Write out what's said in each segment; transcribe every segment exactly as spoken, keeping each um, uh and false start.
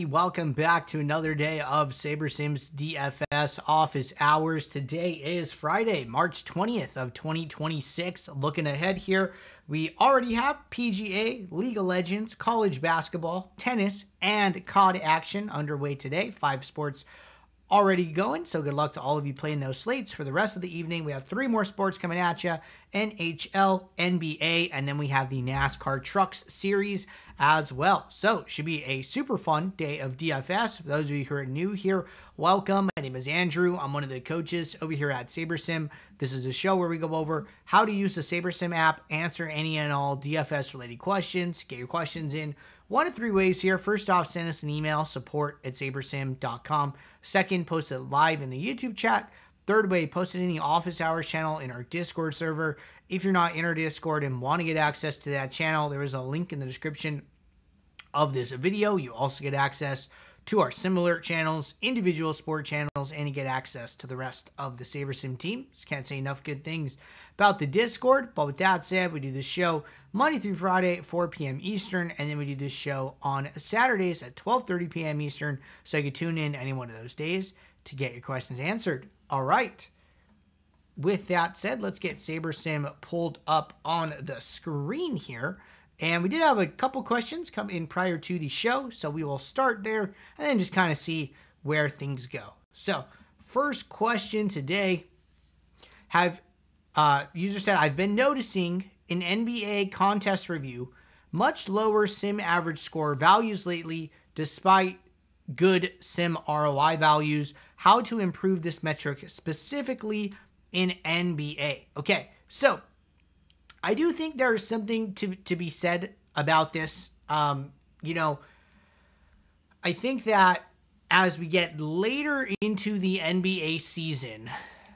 Welcome back to another day of SaberSims D F S office hours. Today is Friday, March twentieth of twenty twenty-six. Looking ahead here, we already have P G A, League of Legends, college basketball, tennis, and C O D action underway today. Five sports already going, so good luck to all of you playing those slates. For the rest of the evening, we have three more sports coming at you: N H L, N B A, and then we have the NASCAR Trucks Series as well. So should be a super fun day of D F S. For those of you who are new here, welcome. My name is Andrew. I'm one of the coaches over here at SaberSim. This is a show where we go over how to use the SaberSim app, answer any and all D F S related questions, get your questions in one of three ways here. First off, send us an email, support at sabersim dot com. Second, post it live in the YouTube chat. Third way, post it in the office hours channel in our Discord server. If you're not in our Discord and want to get access to that channel, there is a link in the description of this video. You also get access to our similar channels, individual sport channels, and you get access to the rest of the SaberSim team. Just can't say enough good things about the Discord. But with that said, we do this show Monday through Friday at four p m Eastern, and then we do this show on Saturdays at twelve thirty p m Eastern, so you can tune in any one of those days to get your questions answered. All right. With that said, let's get SaberSim pulled up on the screen here. And we did have a couple questions come in prior to the show, so we will start there and then just kind of see where things go. So, first question today. Have uh, user said, I've been noticing in N B A contest review much lower sim average score values lately, despite good sim R O I values. How to improve this metric specifically in N B A? Okay, so I do think there is something to, to be said about this. Um, you know, I think that as we get later into the N B A season,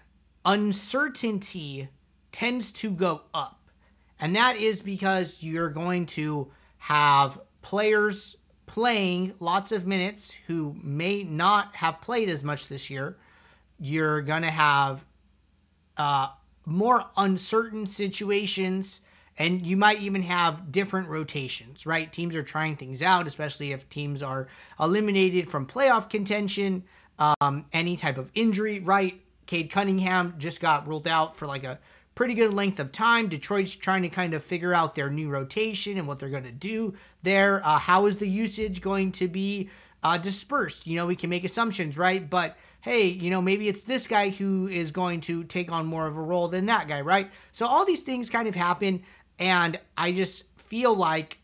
uncertainty tends to go up. And that is because you're going to have players playing lots of minutes who may not have played as much this year. You're going to have uh, more uncertain situations, and you might even have different rotations, right? Teams are trying things out, especially if teams are eliminated from playoff contention, um, any type of injury, right? Cade Cunningham just got ruled out for like a pretty good length of time. Detroit's trying to kind of figure out their new rotation and what they're going to do there. Uh, how is the usage going to be uh, dispersed? You know, we can make assumptions, right? But hey, you know, maybe it's this guy who is going to take on more of a role than that guy, right? So all these things kind of happen, and I just feel like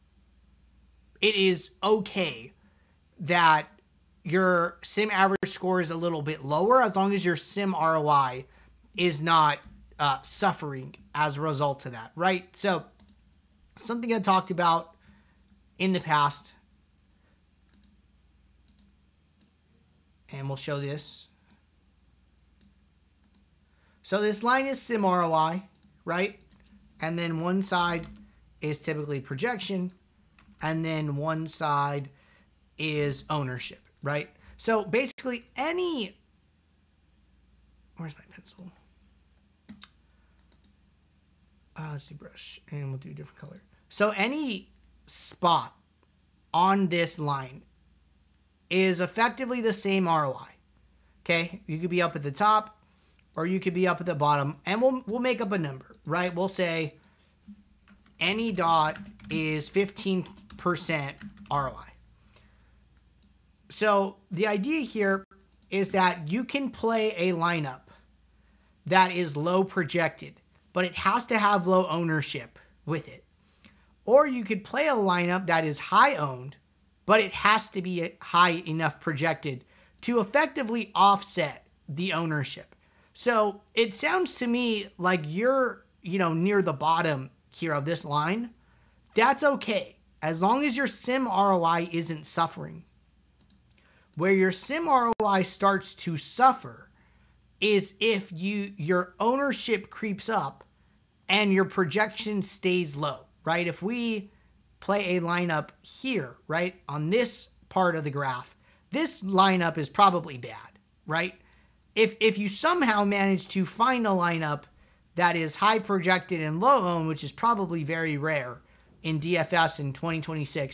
it is okay that your sim average score is a little bit lower as long as your sim R O I is not uh, suffering as a result of that, right? So something I talked about in the past, and we'll show this. So this line is sim R O I, right? And then one side is typically projection, and then one side is ownership, right? So basically any, where's my pencil? Uh, let's do brush, and we'll do a different color. So any spot on this line is effectively the same R O I. Okay, you could be up at the top, or you could be up at the bottom, and we'll we'll make up a number, right? We'll say any dot is fifteen percent R O I. So the idea here is that you can play a lineup that is low projected, but it has to have low ownership with it. Or you could play a lineup that is high owned, but it has to be high enough projected to effectively offset the ownership. So it sounds to me like you're, you know, near the bottom here of this line. That's okay, as long as your sim R O I isn't suffering. Where your sim R O I starts to suffer is if you your ownership creeps up and your projection stays low, right? If we play a lineup here, right, on this part of the graph, this lineup is probably bad, right? If, if you somehow manage to find a lineup that is high projected and low owned, which is probably very rare in D F S in twenty twenty-six,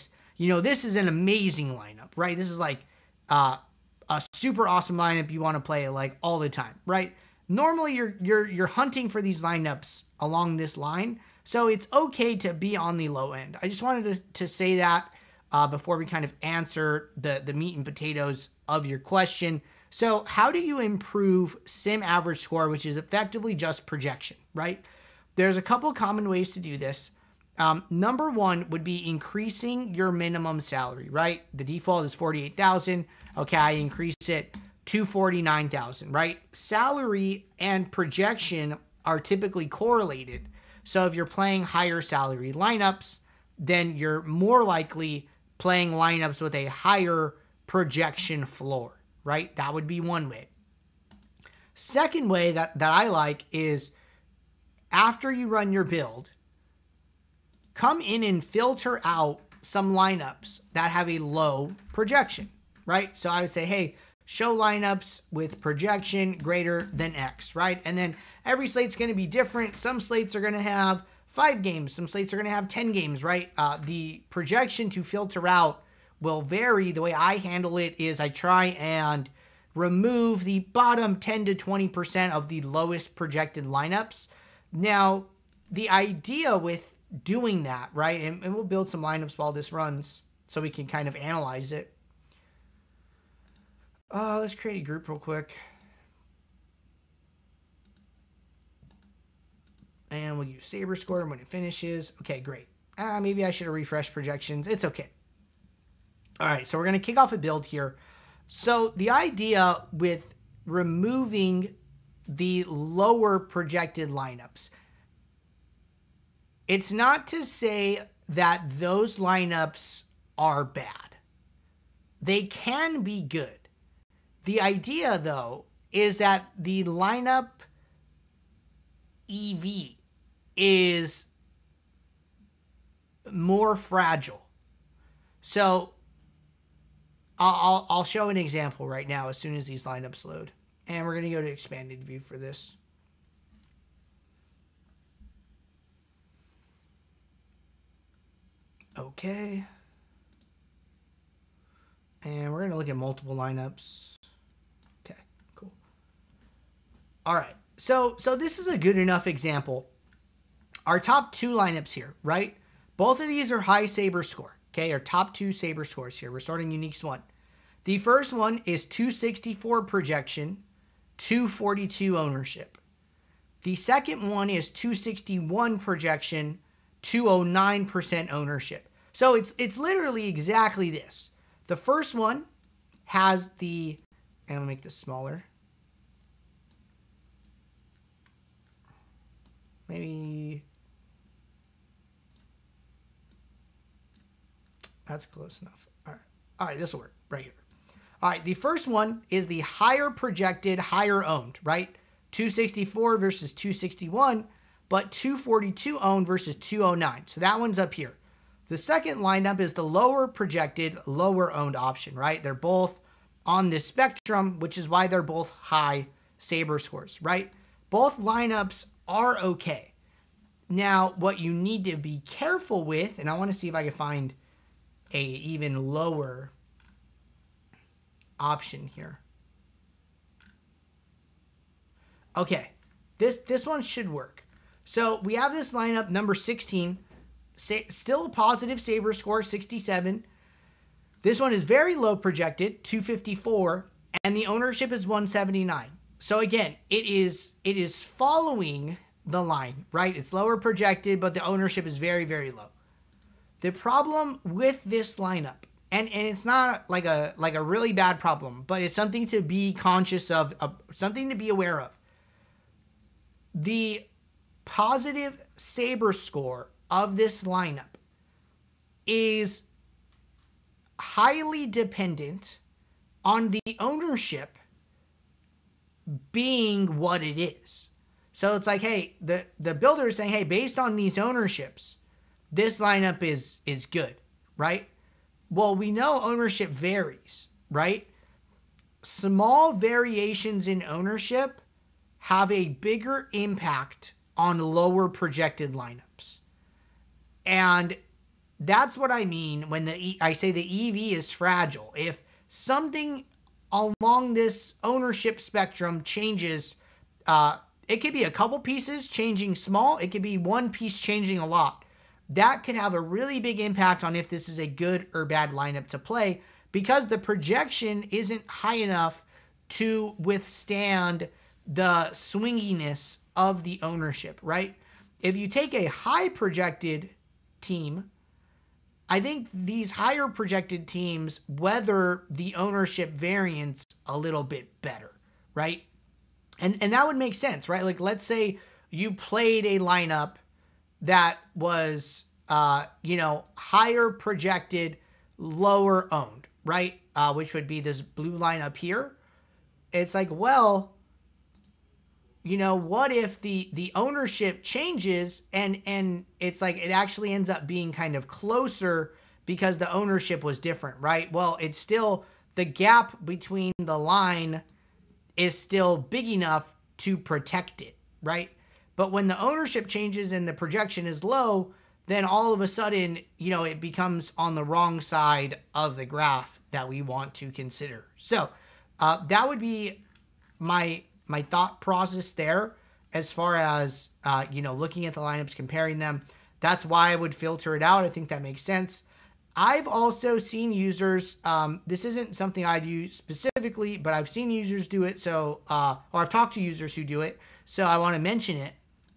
you know, this is an amazing lineup, right? This is like uh, a super awesome lineup you want to play like all the time, right? Normally you're you're you're hunting for these lineups along this line, so it's okay to be on the low end. I just wanted to, to say that uh, before we kind of answer the, the meat and potatoes of your question. So how do you improve sim average score, which is effectively just projection, right? There's a couple common ways to do this. Um, number one would be increasing your minimum salary, right? The default is forty-eight thousand. Okay, I increase it to forty-nine thousand, right? Salary and projection are typically correlated. So if you're playing higher salary lineups, then you're more likely playing lineups with a higher projection floor, right? That would be one way. Second way that, that I like is after you run your build, come in and filter out some lineups that have a low projection, right? So I would say, hey, show lineups with projection greater than X, right? And then every slate's going to be different. Some slates are going to have five games. Some slates are going to have ten games, right? Uh, the projection to filter out will vary. The way I handle it is I try and remove the bottom ten to twenty percent of the lowest projected lineups. Now, the idea with doing that, right? And, and we'll build some lineups while this runs so we can kind of analyze it. Uh, let's create a group real quick. And we'll use Saber Score when it finishes. Okay, great. Uh, maybe I should have refreshed projections. It's okay. All right, so we're going to kick off a build here. So the idea with removing the lower projected lineups, it's not to say that those lineups are bad. They can be good. The idea, though, is that the lineup E V is more fragile. So I'll, I'll show an example right now as soon as these lineups load. And we're going to go to expanded view for this. Okay. And we're going to look at multiple lineups. Okay, cool. All right. So, so this is a good enough example. Our top two lineups here, right? Both of these are high Saber score. Okay, our top two Saber scores here. We're starting Uniques one. The first one is two sixty-four projection, two forty-two ownership. The second one is two sixty-one projection, two oh nine percent ownership. So it's it's literally exactly this. The first one has the, and I'll make this smaller. Maybe that's close enough. All right. All right, this will work right here. All right, the first one is the higher projected, higher owned, right? two sixty-four versus two sixty-one, but two forty-two owned versus two oh nine. So that one's up here. The second lineup is the lower projected, lower owned option, right? They're both on this spectrum, which is why they're both high Saber scores, right? Both lineups are okay. Now, what you need to be careful with, and I want to see if I can find a even lower option here. Okay, this this one should work. So we have this lineup number sixteen, sa- still a positive Saber score, sixty-seven. This one is very low projected, two fifty-four, and the ownership is one seventy-nine. So again, it is it is following the line, right? It's lower projected, but the ownership is very, very low. The problem with this lineup, and, and it's not like a like a really bad problem, but it's something to be conscious of, uh, something to be aware of. The positive Saber score of this lineup is highly dependent on the ownership being what it is. So it's like, hey, the, the builder is saying, hey, based on these ownerships, this lineup is is good, right? Well, we know ownership varies, right? Small variations in ownership have a bigger impact on lower projected lineups. And that's what I mean when the e I say the E V is fragile. If something along this ownership spectrum changes, uh, it could be a couple pieces changing small. It could be one piece changing a lot. That could have a really big impact on if this is a good or bad lineup to play, because the projection isn't high enough to withstand the swinginess of the ownership, right? If you take a high projected team, I think these higher projected teams weather the ownership variance a little bit better, right? And and that would make sense, right? Like, let's say you played a lineup that was, uh, you know, higher projected, lower owned, right? Uh, which would be this blue line up here. It's like, well, you know, what if the the ownership changes and and it's like it actually ends up being kind of closer because the ownership was different, right? Well, it's still, the gap between the line is still big enough to protect it, right? But when the ownership changes and the projection is low, then all of a sudden, you know, it becomes on the wrong side of the graph that we want to consider. So uh, that would be my my thought process there as far as, uh, you know, looking at the lineups, comparing them. That's why I would filter it out. I think that makes sense. I've also seen users, um, this isn't something I do specifically, but I've seen users do it. So, uh, or I've talked to users who do it. So I want to mention it.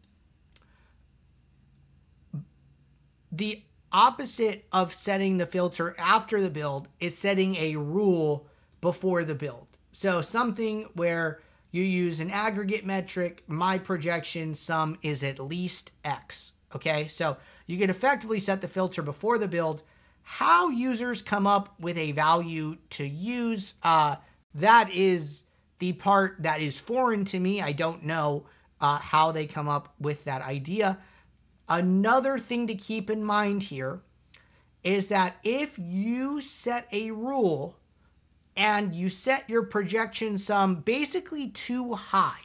The opposite of setting the filter after the build is setting a rule before the build. So something where you use an aggregate metric, my projection sum is at least X. Okay, so you can effectively set the filter before the build. How users come up with a value to use, uh, that is the part that is foreign to me. I don't know uh, how they come up with that idea. Another thing to keep in mind here is that if you set a rule and you set your projection sum basically too high,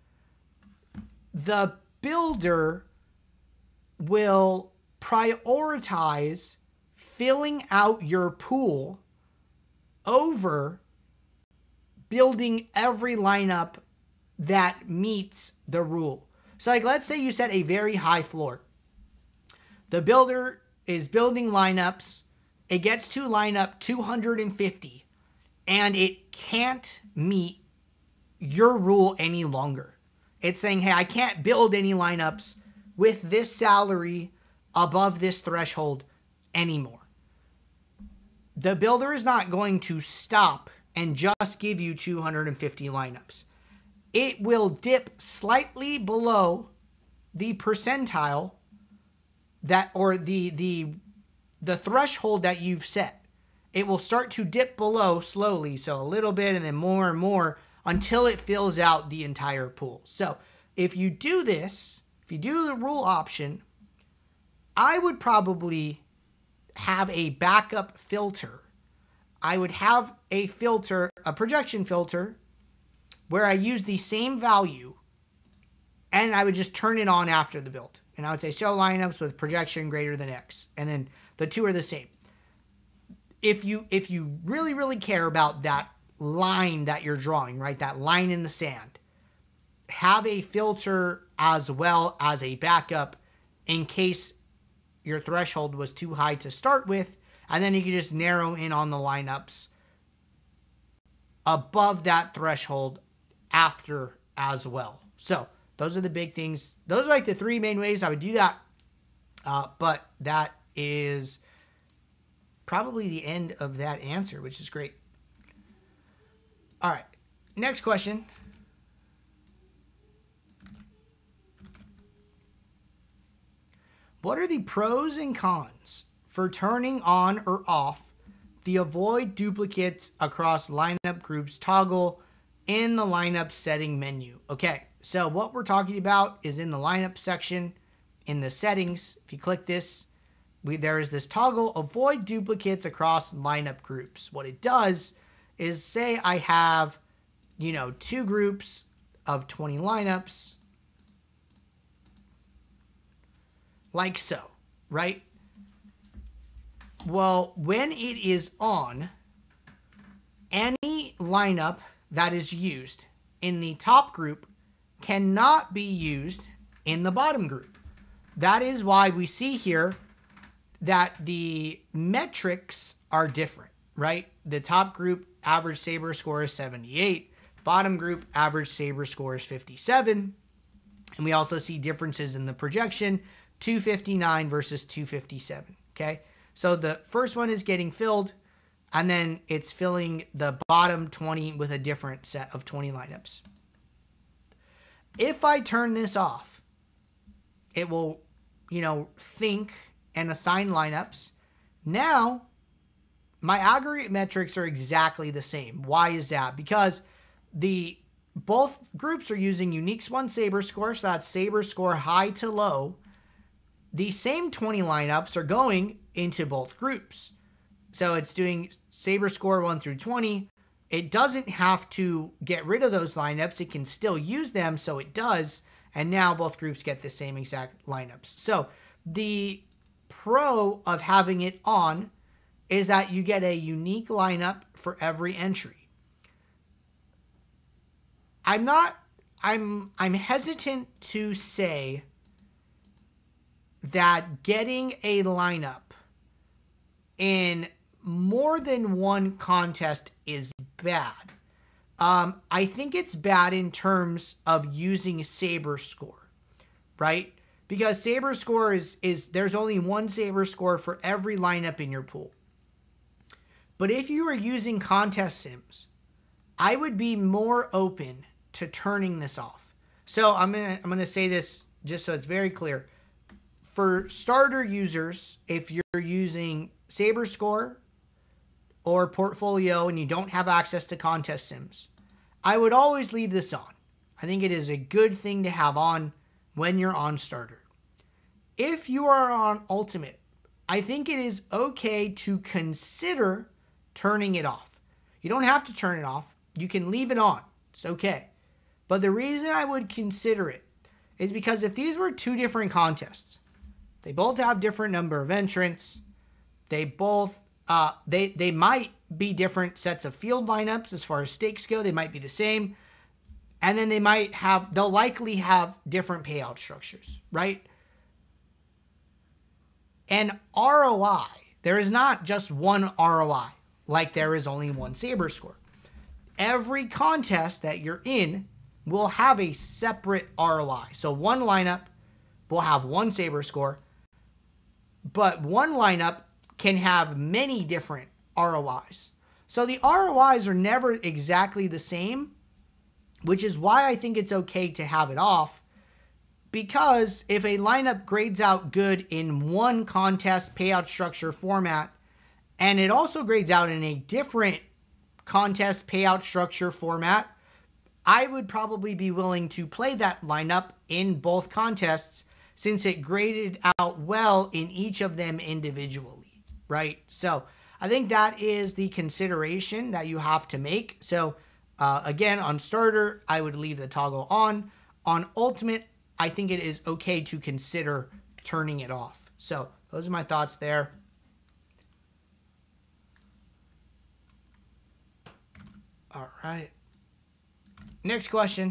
the builder will prioritize filling out your pool over building every lineup that meets the rule. So like, let's say you set a very high floor. The builder is building lineups. It gets to lineup two hundred fifty and it can't meet your rule any longer. It's saying, hey, I can't build any lineups with this salary above this threshold anymore. The builder is not going to stop and just give you two hundred fifty lineups. It will dip slightly below the percentile that, or the, the, the threshold that you've set. It will start to dip below slowly, so a little bit and then more and more until it fills out the entire pool. So if you do this, if you do the rule option, I would probably have a backup filter. I would have a filter, a projection filter, where I use the same value and I would just turn it on after the build. And I would say show lineups with projection greater than X. And then the two are the same. If you, if you really, really care about that line that you're drawing, right? That line in the sand, have a filter as well as a backup in case your threshold was too high to start with. And then you can just narrow in on the lineups above that threshold after as well. So those are the big things. Those are like the three main ways I would do that. Uh, but that is probably the end of that answer, which is great. All right, next question. What are the pros and cons for turning on or off the avoid duplicates across lineup groups toggle in the lineup setting menu? Okay, so what we're talking about is in the lineup section in the settings. If you click this, we, there is this toggle avoid duplicates across lineup groups. What it does is say I have, you know, two groups of twenty lineups like so, right? Well, when it is on, any lineup that is used in the top group cannot be used in the bottom group. That is why we see here that the metrics are different, right? The top group average Saber score is seventy-eight. Bottom group average Saber score is fifty-seven. And we also see differences in the projection, two fifty-nine versus two fifty-seven, okay? So the first one is getting filled, and then it's filling the bottom twenty with a different set of twenty lineups. If I turn this off, it will, you know, think and assign lineups. Now, my aggregate metrics are exactly the same. Why is that? Because the both groups are using unique one Saber score, so that's Saber score high to low. The same twenty lineups are going into both groups. So it's doing Saber score one through twenty. It doesn't have to get rid of those lineups. It can still use them, so it does. And now both groups get the same exact lineups. So the pro of having it on is that you get a unique lineup for every entry. I'm not, I'm, I'm hesitant to say that getting a lineup in more than one contest is bad. Um, I think it's bad in terms of using Saber score, right? Because Saber score is, is there's only one Saber score for every lineup in your pool. But if you are using contest sims, I would be more open to turning this off. So I'm gonna I'm gonna say this just so it's very clear. For starter users, if you're using Saber score or portfolio and you don't have access to contest sims, I would always leave this on. I think it is a good thing to have on when you're on starter. If you are on ultimate, I think it is okay to consider turning it off. You don't have to turn it off. You can leave it on. It's okay. But the reason I would consider it is because if these were two different contests, they both have different number of entrants, they both Uh, they, they might be different sets of field lineups as far as stakes go. They might be the same. And then they might have, they'll likely have different payout structures, right? And R O I, there is not just one R O I, like there is only one Saber score. Every contest that you're in will have a separate R O I. So one lineup will have one Saber score, but one lineup can have many different R O Is. So the R O Is are never exactly the same, which is why I think it's okay to have it off, because if a lineup grades out good in one contest payout structure format, and it also grades out in a different contest payout structure format, I would probably be willing to play that lineup in both contests since it graded out well in each of them individually. Right? So I think that is the consideration that you have to make. So uh, again, on starter, I would leave the toggle on. On ultimate, I think it is okay to consider turning it off. So those are my thoughts there. All right. Next question.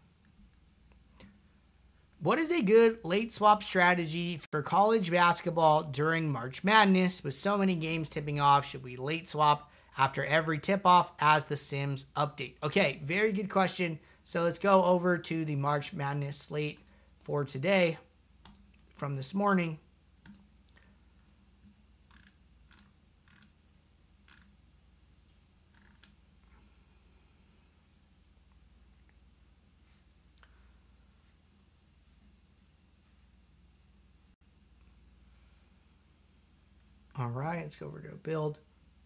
What is a good late swap strategy for college basketball during March Madness? With so many games tipping off, should we late swap after every tip-off as the Sims update? Okay, very good question. So let's go over to the March Madness slate for today from this morning. All right, let's go over to build.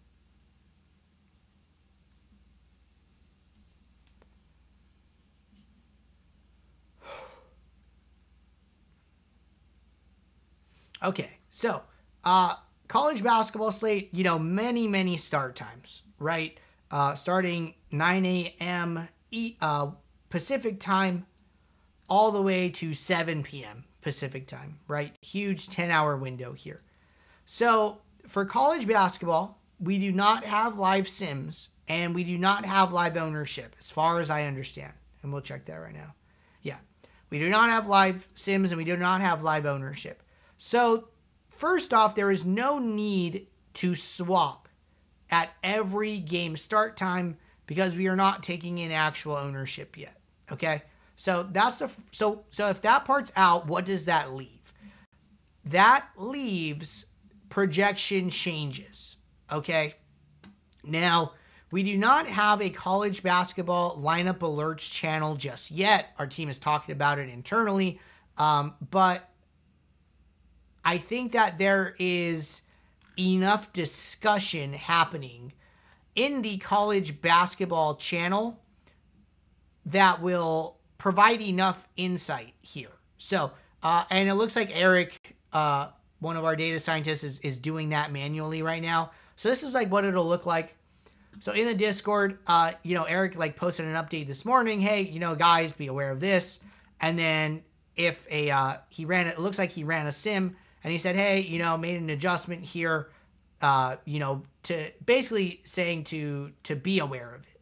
Okay, so uh, college basketball slate, you know, many, many start times, right? Uh, starting nine A M E, uh, Pacific time all the way to seven P M Pacific time, right? Huge ten hour window here. So for college basketball, we do not have live sims and we do not have live ownership as far as I understand. And we'll check that right now. Yeah, we do not have live sims and we do not have live ownership. So first off, there is no need to swap at every game start time because we are not taking in actual ownership yet. Okay. So that's the, so, so if that part's out, what does that leave? That leaves projection changes. Okay. Now, we do not have a college basketball lineup alerts channel just yet. Our team is talking about it internally. Um, but I think that there is enough discussion happening in the college basketball channel that will provide enough insight here. So, uh, and it looks like Eric, uh, one of our data scientists, is, is doing that manually right now. So this is like what it'll look like. So in the Discord, uh, you know, Eric like posted an update this morning. Hey, you know, guys, be aware of this. And then if a, uh, he ran, it looks like he ran a sim and he said, hey, you know, made an adjustment here, uh, you know, to basically saying to, to be aware of it.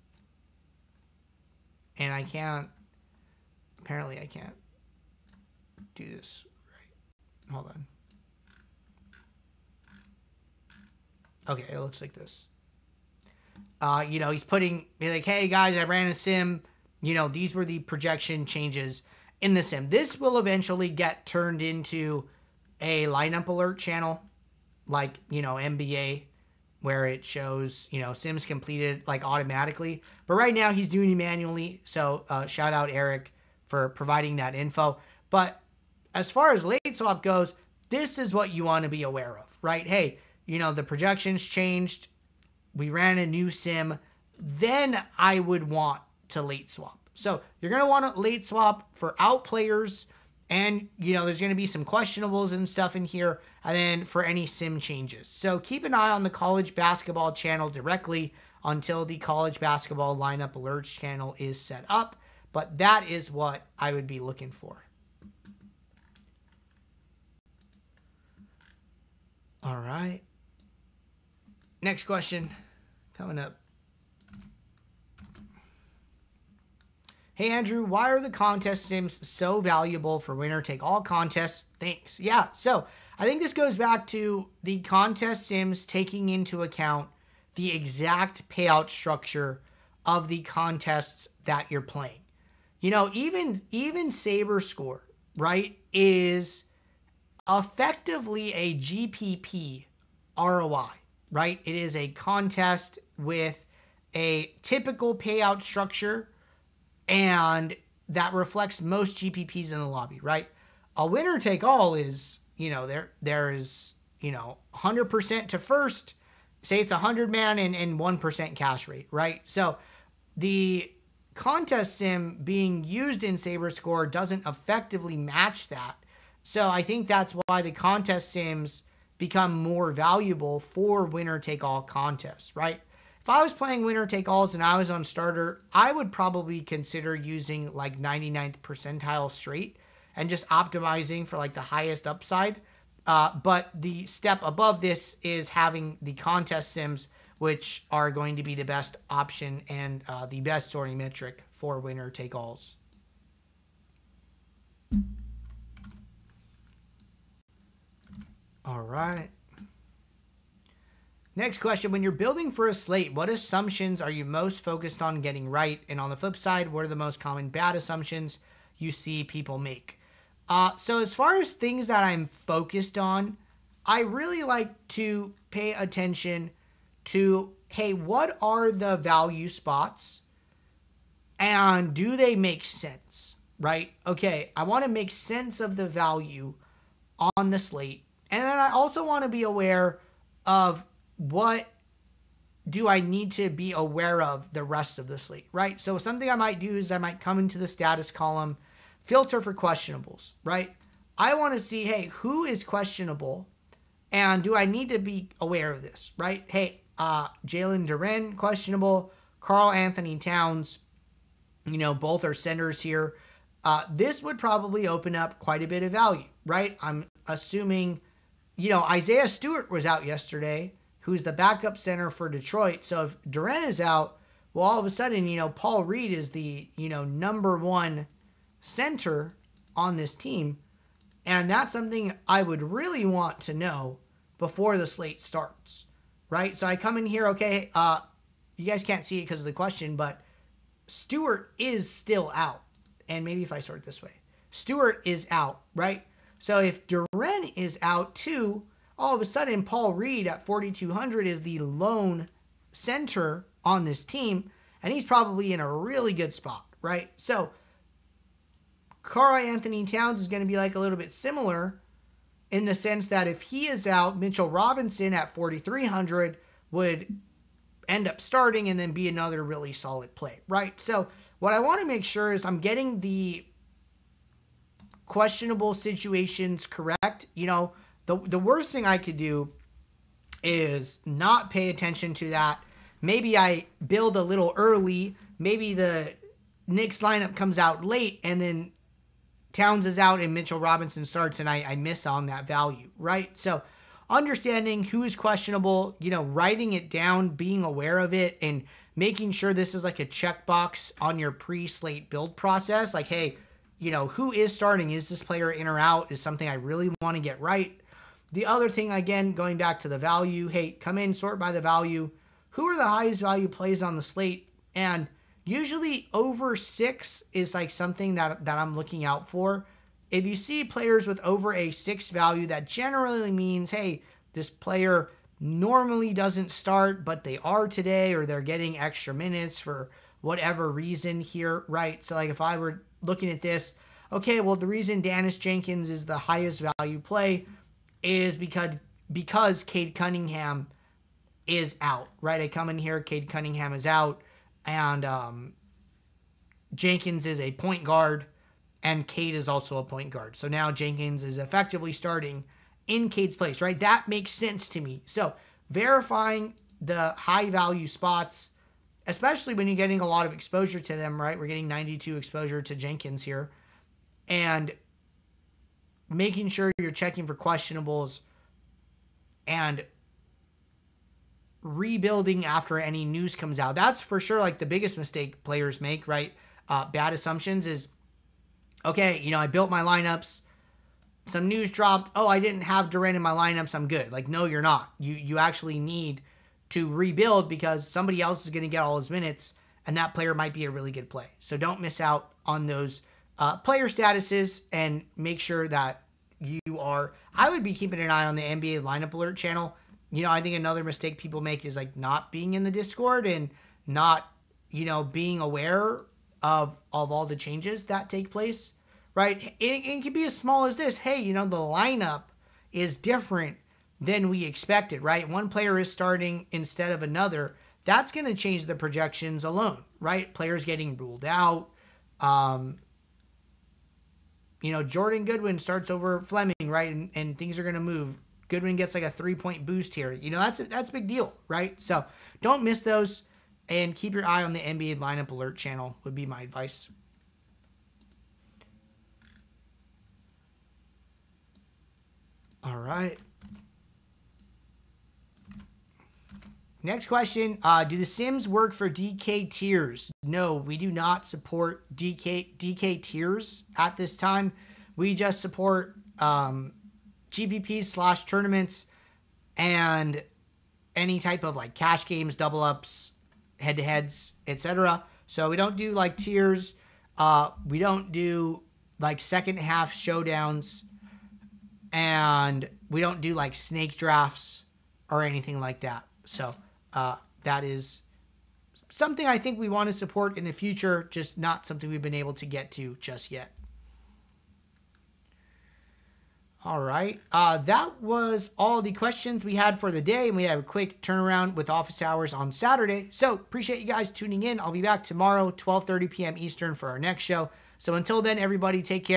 And I can't, apparently I can't do this right. Hold on. Okay, it looks like this. Uh, you know, he's putting, like, hey, guys, I ran a sim. You know, these were the projection changes in the sim. This will eventually get turned into a lineup alert channel, like, you know, N B A, where it shows, you know, sims completed, like, automatically. But right now, he's doing it manually. So, uh, shout out Eric for providing that info. But as far as late swap goes, this is what you want to be aware of, right? Hey, you know, the projections changed. We ran a new sim. Then I would want to late swap. So you're going to want to late swap for out players. And, you know, there's going to be some questionables and stuff in here. And then for any sim changes. So keep an eye on the college basketball channel directly until the college basketball lineup alerts channel is set up. But that is what I would be looking for. All right. Next question coming up. Hey, Andrew, why are the contest sims so valuable for winner take all contests? Thanks. Yeah, so I think this goes back to the contest sims taking into account the exact payout structure of the contests that you're playing. You know, even, even Saber Score, right, is effectively a G P P R O I, right? It is a contest with a typical payout structure, and that reflects most G P Ps in the lobby, right? A winner take all is, you know, there there is, you know, one hundred percent to first, say it's a one hundred man and, and one percent cash rate, right? So the contest sim being used in Saber Score doesn't effectively match that. So I think that's why the contest sims become more valuable for winner take all contests, right? If I was playing winner take alls and I was on starter, I would probably consider using like ninety-ninth percentile straight and just optimizing for like the highest upside. Uh, but the step above this is having the contest sims, which are going to be the best option and uh, the best sorting metric for winner take alls. All right. Next question. When you're building for a slate, what assumptions are you most focused on getting right? And on the flip side, what are the most common bad assumptions you see people make? Uh, so as far as things that I'm focused on, I really like to pay attention to, hey, what are the value spots? And do they make sense, right? Okay, I want to make sense of the value on the slate. And then I also want to be aware of what do I need to be aware of the rest of the slate, right? So something I might do is I might come into the status column, filter for questionables, right? I want to see, hey, who is questionable and do I need to be aware of this, right? Hey, uh, Jalen Duren, questionable, Karl Anthony Towns, you know, both are centers here. Uh, this would probably open up quite a bit of value, right? I'm assuming you know, Isaiah Stewart was out yesterday, who's the backup center for Detroit. So if Duren is out, well, all of a sudden, you know, Paul Reed is the, you know, number one center on this team. And that's something I would really want to know before the slate starts, right? So I come in here, okay, uh, you guys can't see it because of the question, but Stewart is still out. And maybe if I sort it this way, Stewart is out, right? So if Duren is out too, all of a sudden Paul Reed at forty-two hundred is the lone center on this team, and he's probably in a really good spot, right? So Karl-Anthony Towns is going to be like a little bit similar in the sense that if he is out, Mitchell Robinson at forty-three hundred would end up starting and then be another really solid play, right? So what I want to make sure is I'm getting the questionable situations correct. You know, the, the worst thing I could do is not pay attention to that. Maybe I build a little early. Maybe the Knicks lineup comes out late and then Towns is out and Mitchell Robinson starts and I, I miss on that value, right? So understanding who is questionable, you know, writing it down, being aware of it, and making sure this is like a checkbox on your pre-slate build process. Like, hey, you know, who is starting? Is this player in or out? Is something I really want to get right. The other thing, again, going back to the value, hey, come in, sort by the value. Who are the highest value plays on the slate? And usually over six is like something that, that I'm looking out for. If you see players with over a six value, that generally means, hey, this player normally doesn't start, but they are today, or they're getting extra minutes for whatever reason here, right? So like if I were looking at this, okay, well, the reason Dennis Jenkins is the highest value play is because, because Cade Cunningham is out, right? I come in here, Cade Cunningham is out, and um, Jenkins is a point guard, and Cade is also a point guard. So now Jenkins is effectively starting in Cade's place, right? That makes sense to me. So verifying the high value spots, especially when you're getting a lot of exposure to them, right? We're getting ninety-two exposure to Jenkins here. And making sure you're checking for questionables and rebuilding after any news comes out. That's for sure like the biggest mistake players make, right? Uh, bad assumptions is, okay, you know, I built my lineups, some news dropped, oh, I didn't have Duren in my lineups, I'm good. Like, no, you're not. You you actually need to rebuild because somebody else is going to get all his minutes, and that player might be a really good play. So don't miss out on those uh, player statuses, and make sure that you are, I would be keeping an eye on the N B A lineup alert channel. You know, I think another mistake people make is like not being in the Discord and not, you know, being aware of, of all the changes that take place, right? It, it can be as small as this. Hey, you know, the lineup is different than we expected, right? One player is starting instead of another. That's going to change the projections alone, right? Players getting ruled out. Um, you know, Jordan Goodwin starts over Fleming, right? And, and things are going to move. Goodwin gets like a three-point boost here. You know, that's a, that's a big deal, right? So don't miss those, and keep your eye on the N B A lineup alert channel would be my advice. All right. Next question. Uh, do the Sims work for D K tiers? No, we do not support D K, D K tiers at this time. We just support um, G P Ps slash tournaments and any type of like cash games, double ups, head-to-heads, et cetera. So we don't do like tiers. Uh, we don't do like second half showdowns, and we don't do like snake drafts or anything like that. So uh, that is something I think we want to support in the future, just not something we've been able to get to just yet. All right. Uh, that was all the questions we had for the day, and we had a quick turnaround with office hours on Saturday. So appreciate you guys tuning in. I'll be back tomorrow, twelve thirty p m Eastern, for our next show. So until then, everybody, take care.